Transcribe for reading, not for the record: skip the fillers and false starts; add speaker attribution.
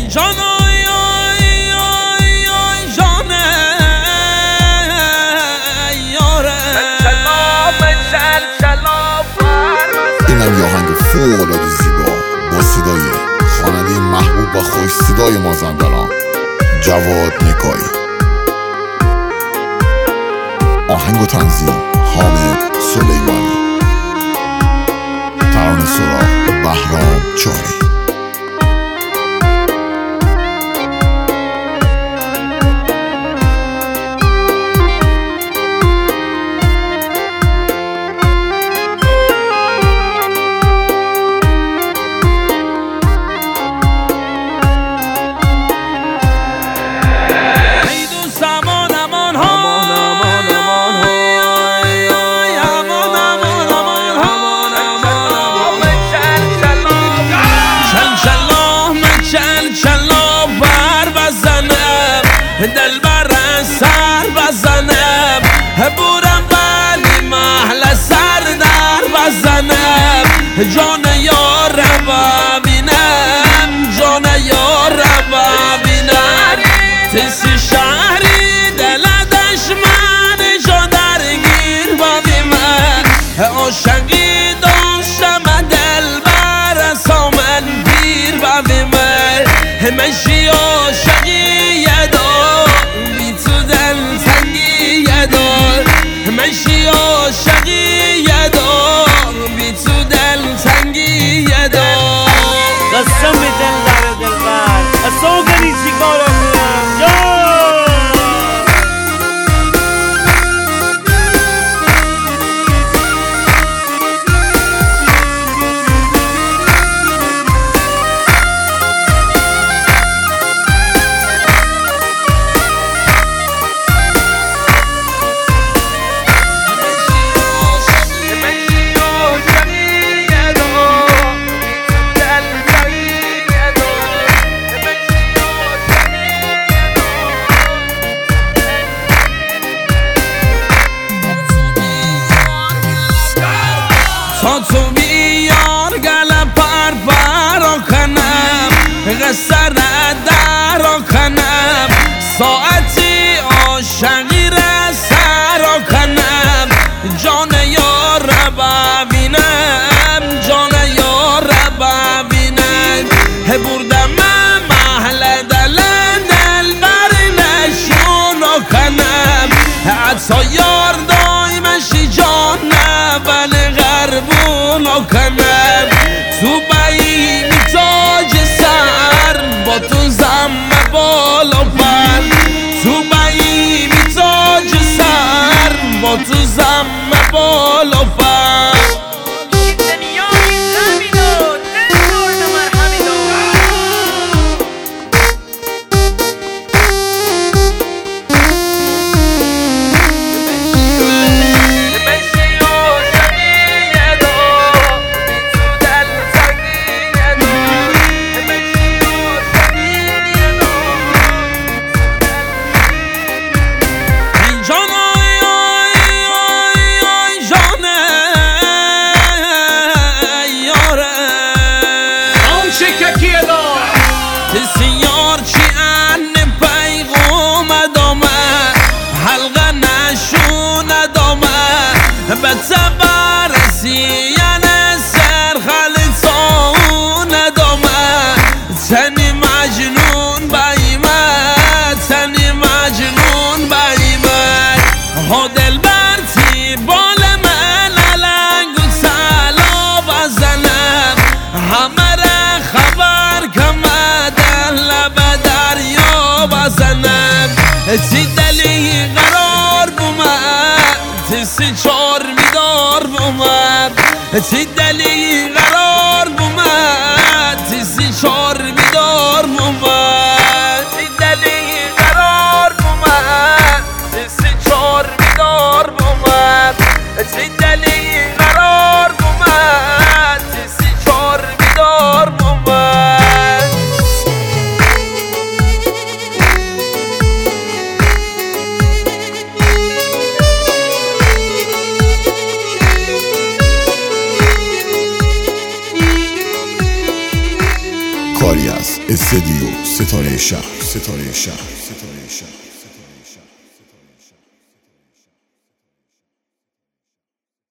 Speaker 1: اینم یه آهنگ فوق‌العاده زیبا با صدای خواننده محبوب و خوش صدای مازندران جواد نکایی. آهنگ و تنظیم حامد سلیمانی. ترانه سرا بهرام چاری.
Speaker 2: دل بر سر بزنم بورم ولی محل سر در بزنم جان یار ببینم جان یار ببینم تسی شهری دل دشمن جا درگیر ببینم عاشقی داشتم دل بر سامن پیر ببینم همشی عاشقی مشی عاشقی یه دار بی تو دل تنگی یه دار
Speaker 3: قسم به دل در دلبر اصلا کنی چی کارم کنم
Speaker 2: تا تو بیار گل پر پر کنم قصر در کنم ساعتی عاشقی را سر کنم جان یار ببینم جان یار ببینم بردم محل دل بر نشون کنم حتی یار دایمشی جان ولی غربون کنم تو بایی می تاج سر با تو زم بالا پر تو بایی می تاج سر با تو زم بالا پر سیار چی ان پیغام دامه حلقه نشون دامه به تبر سیان سر خلطان دامه تنی مجنون بایمه تنی مجنون بایمه ها دل برتی بال من لنگ و سلا بزنم همه را خبر کمه لب دریا بزنم تی دلی قرار بومد تی چار میدار بومد تی دلی قرار بومد تی چار میدار بومد تی دلی قرار بومد تی چار میدار بومد تی دلی قرار بومد تی چار میدار بومد
Speaker 1: استدیو ستاره شهر